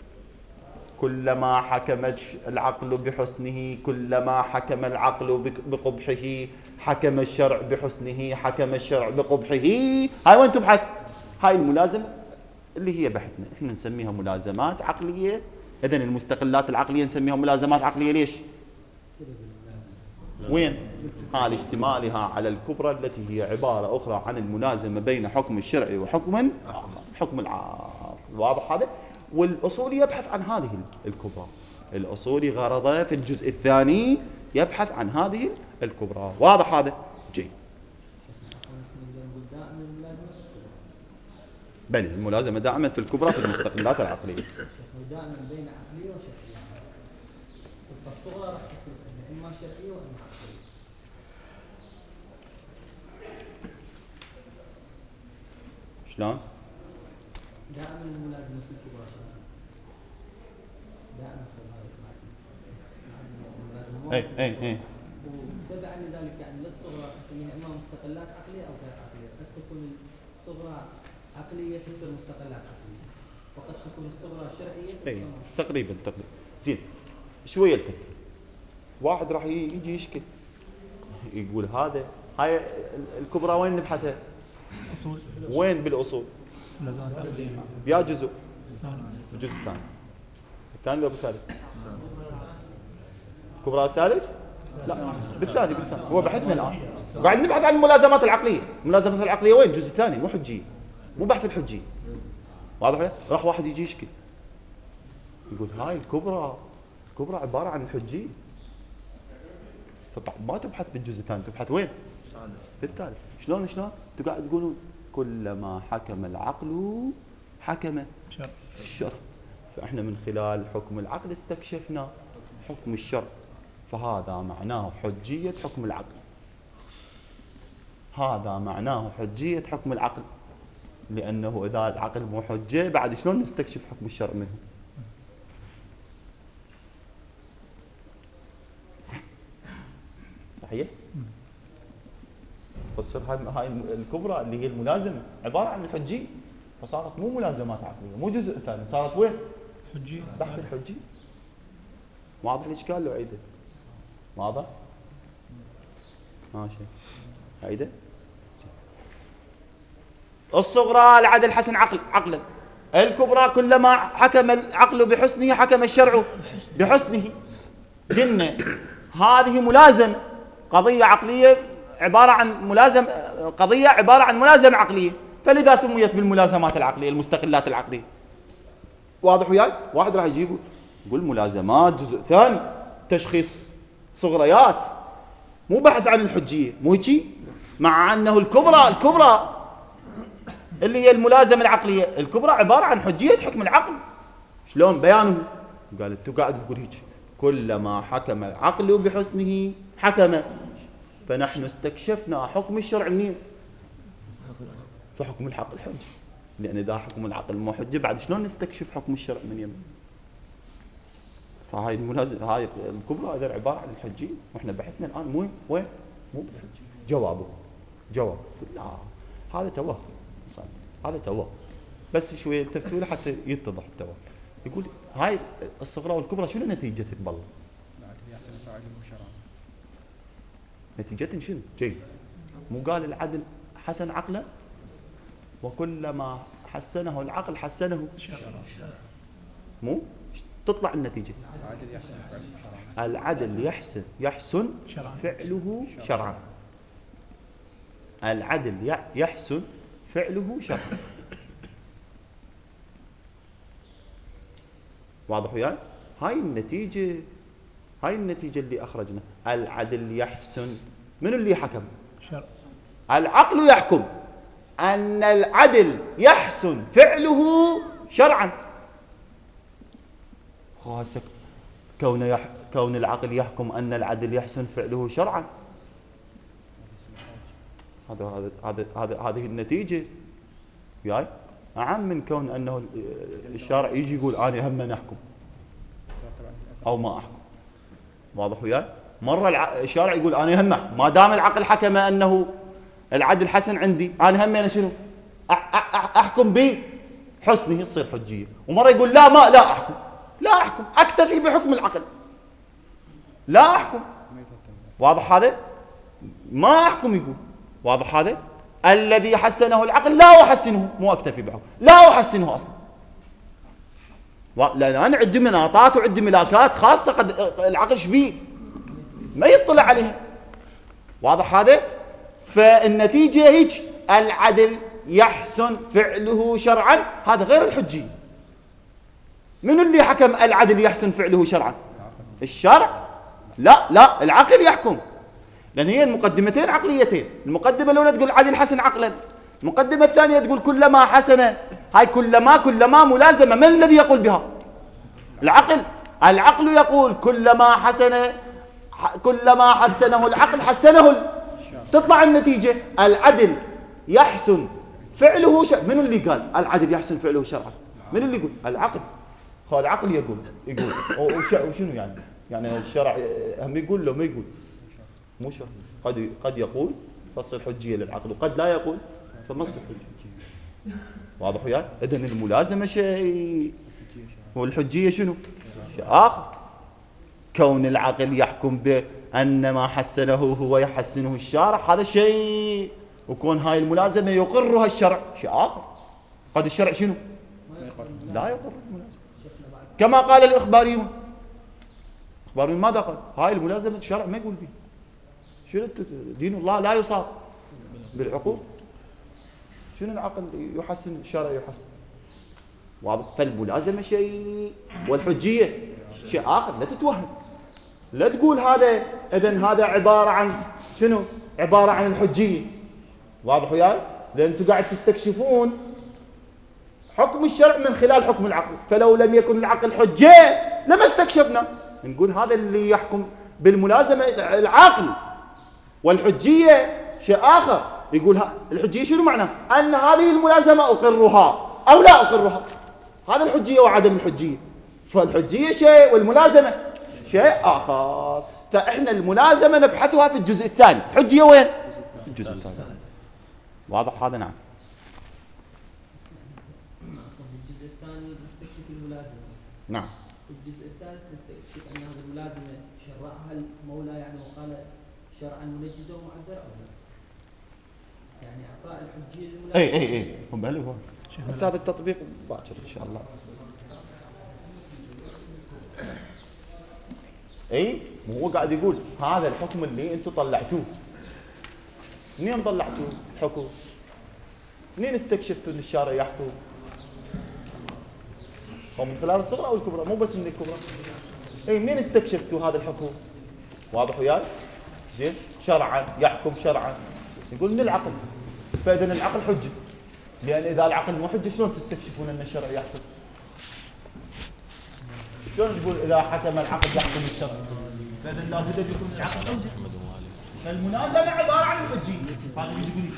كلما حكم العقل بحسنه، كلما حكم العقل بقبحه، حكم الشرع بحسنه، حكم الشرع بقبحه. هاي وين تبحث؟ هاي الملازمة اللي هي بحثنا، احنا نسميها ملازمات عقلية. إذن المستقلات العقلية نسميها ملازمات عقلية. ليش؟ وين؟ حال اشتمالها على الكبرى التي هي عبارة أخرى عن الملازمة بين حكم الشرع وحكم حكم العقل. واضح هذا؟ والأصولي يبحث عن هذه الكبرى. الأصولي غرضه في الجزء الثاني يبحث عن هذه الكبرى. واضح هذا؟ جيد. بل الملازمة دائما في الكبرى في المستقلات العقلية. دائما بين عقلية وشرعية. الصغرى راح تكون إما شرعية وإما عقلية. شلون؟ دائما الملازمة في الكبرى شرعية. دائما في الملازمة. اي اي اي. وتبعا لذلك يعني للصغرى نسميها إما مستقلات عقلية أو غير عقلية. قد تكون الصغرى عقلية تصير مستقلات عقلية. وقد تكون الصغرى شرعية. اي تقريبا تقريبا. زين شويه التفكير. واحد راح يجي يشكل يقول هذا هاي الكبرى وين نبحثها؟ وين بالاصول؟ يا جزء الجزء الثاني الثاني ولا بالثالث؟ الكبرى الثالث؟ لا بالثاني بالثاني. هو بحثنا الان قاعد نبحث عن الملازمات العقليه. الملازمات العقليه وين؟ الجزء الثاني مو حجيه، مو بحث الحجيه. واضح؟ راح واحد يجي يشكي يقول هاي الكبرى الكبرى عبارة عن الحجية، فما تبحث بالجزء الثاني، تبحث وين؟ بالثالث. شلون شلون؟ انتوا قاعد تقولون كلما حكم العقل حكم الشرع. فاحنا من خلال حكم العقل استكشفنا حكم الشرع، فهذا معناه حجية حكم العقل. هذا معناه حجية حكم العقل، لأنه إذا العقل مو حجة بعد شلون نستكشف حكم الشرع منه؟ صحيح؟ فصير هاي هاي الكبرى اللي هي الملازمة عبارة عن الحجية، فصارت مو ملازمات عقلية، مو جزء ثاني، صارت وين؟ حجية. بحث الحجية. واضح الإشكال لو عيده؟ واضح؟ ماشي. عيده؟ الصغرى العدل حسن عقل عقلا، الكبرى كلما حكم العقل بحسنه حكم الشرع بحسنه. قلنا هذه ملازمة، قضية عقلية عبارة عن ملازم، قضية عبارة عن ملازمة عقلية، فلذا سميت بالملازمات العقلية المستقلات العقلية. واضح وياي؟ واحد راح يجي يقول ملازمات جزء ثاني، تشخيص صغريات، مو بحث عن الحجية، مو هيك؟ مع أنه الكبرى الكبرى اللي هي الملازمة العقلية الكبرى عبارة عن حجية حكم العقل. شلون بيانه؟ قال انتوا قاعد تقول هيك كلما حكم العقل بحسنه حكم، فنحن استكشفنا حكم الشرع منين؟ فحكم العقل حجة، لأن إذا حكم العقل مو حجة بعد شلون نستكشف حكم الشرع من يمين؟ فهاي الملازمة هاي الكبرى هذا عبارة عن الحجية، واحنا بحثنا الآن مو وين؟ مو بالحجية. جوابه جواب لا هذا توهم، هذا توهم، بس شوية التفتوا له حتى يتضح التوهم. يقول هاي الصغرى والكبرى شنو نتيجة بالله؟ نتيجة شنو؟ جيد. مو قال العدل حسن عقله؟ وكلما حسنه العقل حسنه مو؟ تطلع النتيجة العدل يحسن يحسن فعله شرعا. العدل يحسن فعله شرعا. واضح وياي؟ هاي النتيجة، هاي النتيجة اللي أخرجنا. العدل يحسن، من اللي حكم؟ شرع. العقل يحكم أن العدل يحسن فعله شرعا. خاصة كون يح... كون العقل يحكم أن العدل يحسن فعله شرعا، هذا هذا هذا هذا هذه النتيجة وياي أعم من كون أنه الشارع يجي يقول أنا هم من أحكم أو ما أحكم. واضح وياي؟ مرة الشارع يقول أنا يهمه ما دام العقل حكم أنه العدل حسن عندي، أنا همي أنا شنو أحكم به حسنه تصير حجية. ومرة يقول لا ما لا أحكم، لا أحكم أكتفي بحكم العقل، لا أحكم. واضح هذا؟ ما أحكم يقول. واضح هذا؟ الذي حسنه العقل لا أحسنه، مو أكتفي بحكم، لا أحسنه أصلا. لأن أنا عندي مناطات وعندي ملاكات خاصة قد العقل شبيه ما يطلع عليها. واضح هذا؟ فالنتيجة هيك، العدل يحسن فعله شرعا، هذا غير الحجي. من اللي حكم العدل يحسن فعله شرعا؟ الشرع؟ لا لا، العقل يحكم. لأن هي المقدمتين عقليتين. المقدمة الأولى تقول العدل حسن عقلا، المقدمة الثانية تقول كلما حسن. هاي كلما كلما ملازمة، من الذي يقول بها؟ العقل. العقل يقول كلما حسن، كلما حسنه العقل حسنه. تطلع النتيجة العدل يحسن فعله شرعا. من اللي قال العدل يحسن فعله شرعا؟ من اللي يقول؟ العقل. هو العقل يقول يقول وشنو يعني؟ يعني الشرع هم يقول لو ما يقول مو شرط. قد قد يقول فصل حجية للعقل، وقد لا يقول فما تصير حجية. واضح وياي؟ إذن الملازمة شيء والحجية شنو؟ شيء آخر. كون العقل يحكم بأن ما حسنه هو يحسنه الشارع هذا شيء، وكون هاي الملازمة يقرها الشرع شيء آخر. قد الشرع شنو؟ لا يقر الملازمة. كما قال الإخباريون. الإخباريون ماذا قال؟ هاي الملازمة الشرع ما يقول بيه. شنو دين الله لا يصاب بالعقول؟ شنو العقل يحسن الشرع يحسن؟ واضح. فالملازمة شيء والحجية شيء آخر. لا تتوهم، لا تقول هذا إذن هذا عبارة عن شنو؟ عبارة عن الحجية. واضح وياي؟ لأن أنتم قاعد تستكشفون حكم الشرع من خلال حكم العقل، فلو لم يكن العقل حجة لما استكشفنا. نقول هذا اللي يحكم بالملازمة العقل، والحجية شيء آخر. يقول الحجية شنو معناه؟ أن هذه الملازمة أقرها أو لا أقرها، هذا الحجية وعدم الحجية. فالحجية شيء والملازمة شيء آخر. فإحنا الملازمة نبحثها في الجزء الثاني، حجية وين؟ في الجزء الثاني. واضح هذا؟ نعم. في الجزء الثاني نستكشف الملازمة. نعم. في الجزء الثالث نستكشف أن هذه الملازمة شرعها المولى يعني وقال شرعا منجزة ومعذرة أو لا؟ يعني إعطاء الحجية للملازمة. اي اي اي هم هل هو بس هذا التطبيق باكر ان شاء الله. اي هو قاعد يقول هذا الحكم اللي انتم طلعتوه، منين طلعتوه الحكم؟ منين استكشفتوا ان الشارع يحكم؟ هو من خلال الصغرى او الكبرى؟ مو بس من الكبرى. اي منين استكشفتوا هذا الحكم؟ واضح وياي؟ زين. شرعا يحكم شرعا، يقول من العقل. فاذا العقل حجه، لان اذا العقل مو حجه شلون تستكشفون ان الشرع يحكم؟ شلون تقول اذا حكم العقل يحكم الشرع؟ فاذا لابد ان يكون العقل حجه. فالمنازمه عباره عن الحجيه. هذا اللي يقول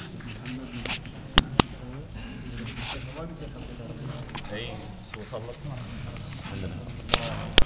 اي خلصنا.